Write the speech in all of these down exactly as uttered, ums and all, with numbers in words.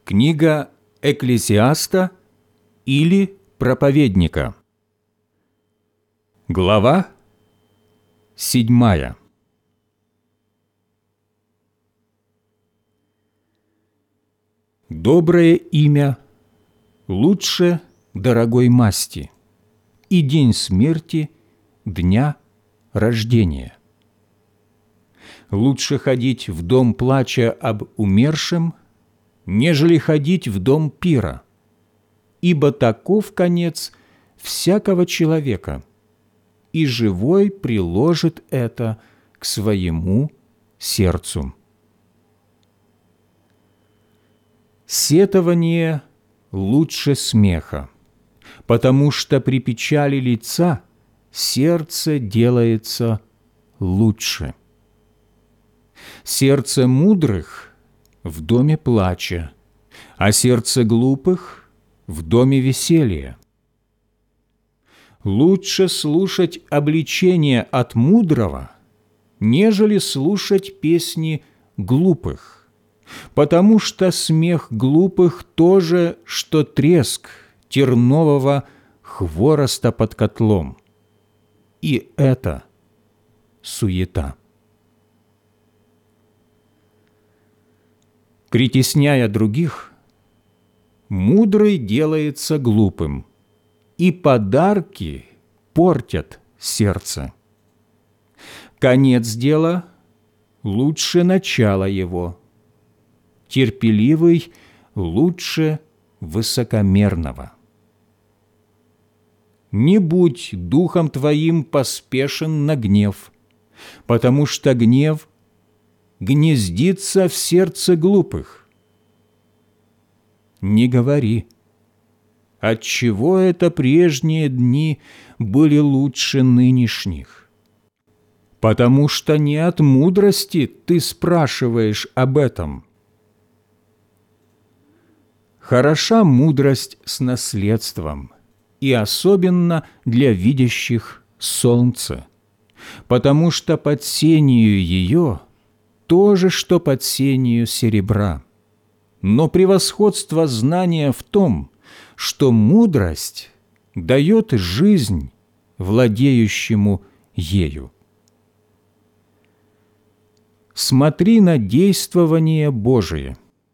Книга Экклесиаста или Проповедника. Глава седьмая. Доброе имя лучше дорогой масти, и день смерти дня рождения. Лучше ходить в дом плача об умершем, нежели ходить в дом пира, ибо таков конец всякого человека, и живой приложит это к своему сердцу. Сетование лучше смеха, потому что при печали лица сердце делается лучше. Сердце мудрых в доме плача, а сердце глупых в доме веселья. Лучше слушать обличение от мудрого, нежели слушать песни глупых, потому что смех глупых тоже, что треск тернового хвороста под котлом, и это суета. Притесняя других, мудрый делается глупым, и подарки портят сердце. Конец дела лучше начала его, терпеливый лучше высокомерного. Не будь духом твоим поспешен на гнев, потому что гнев гнездится в сердце глупых. Не говори, отчего это прежние дни были лучше нынешних, потому что не от мудрости ты спрашиваешь об этом. Хороша мудрость с наследством, и особенно для видящих солнце, потому что под сенью ее то же, что под сенью серебра. Но превосходство знания в том, что мудрость дает жизнь владеющему ею. Смотри на действование Божие.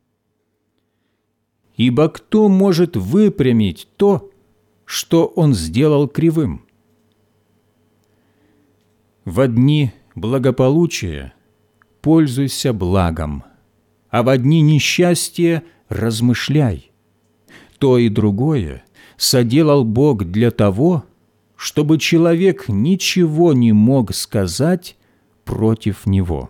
Ибо кто может выпрямить то, что Он сделал кривым? Во дни благополучия пользуйся благом, а во дни несчастья размышляй. То и другое соделал Бог для того, чтобы человек ничего не мог сказать против Него.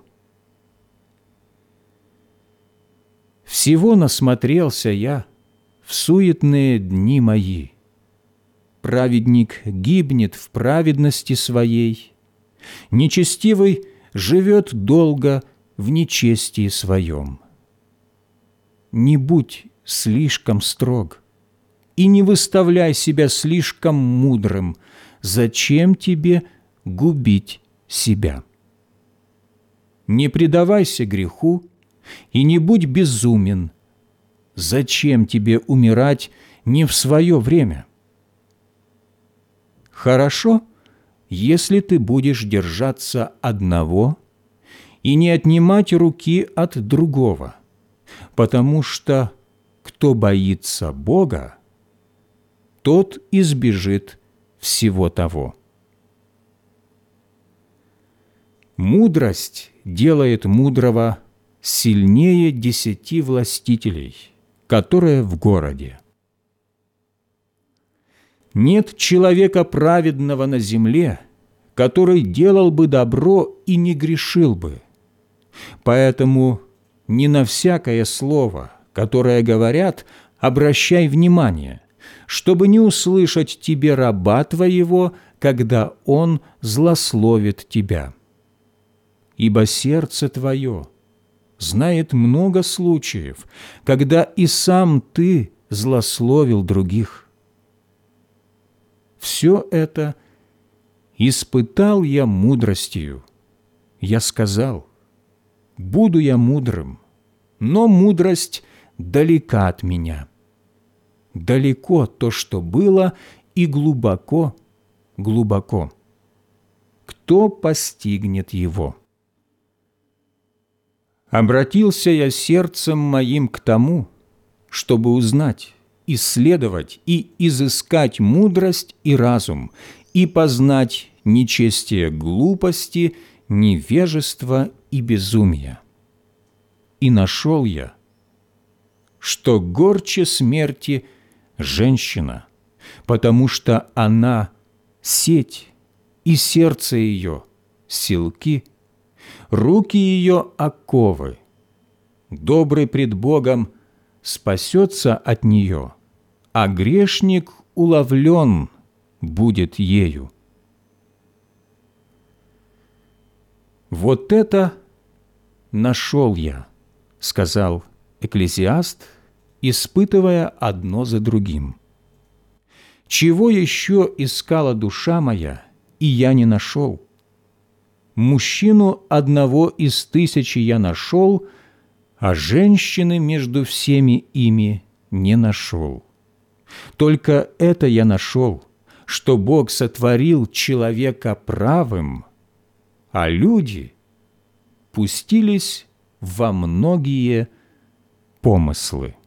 Всего насмотрелся я в суетные дни мои. Праведник гибнет в праведности своей, нечестивый живет долго в нечестии своем. Не будь слишком строг и не выставляй себя слишком мудрым. Зачем тебе губить себя? Не предавайся греху и не будь безумен. Зачем тебе умирать не в свое время? Хорошо, если ты будешь держаться одного и не отнимать руки от другого, потому что кто боится Бога, тот избежит всего того. Мудрость делает мудрого сильнее десяти властителей, которые в городе. Нет человека праведного на земле, который делал бы добро и не грешил бы. Поэтому не на всякое слово, которое говорят, обращай внимание, чтобы не услышать тебе раба твоего, когда он злословит тебя. Ибо сердце твое знает много случаев, когда и сам ты злословил других. Все это испытал я мудростью. Я сказал, буду я мудрым, но мудрость далека от меня. Далеко то, что было, и глубоко, глубоко. Кто постигнет его? Обратился я сердцем моим к тому, чтобы узнать, исследовать и изыскать мудрость и разум, и познать нечестие глупости, невежество и безумие. И нашел я, что горче смерти женщина, потому что она сеть, и сердце ее силки, руки ее оковы. Добрый пред Богом спасется от нее, а грешник уловлен будет ею. «Вот это нашел я», — сказал Экклесиаст, испытывая одно за другим. «Чего еще искала душа моя, и я не нашел? Мужчину одного из тысячи я нашел, а женщины между всеми ими не нашел. Только это я нашел, что Бог сотворил человека правым, а люди пустились во многие помыслы».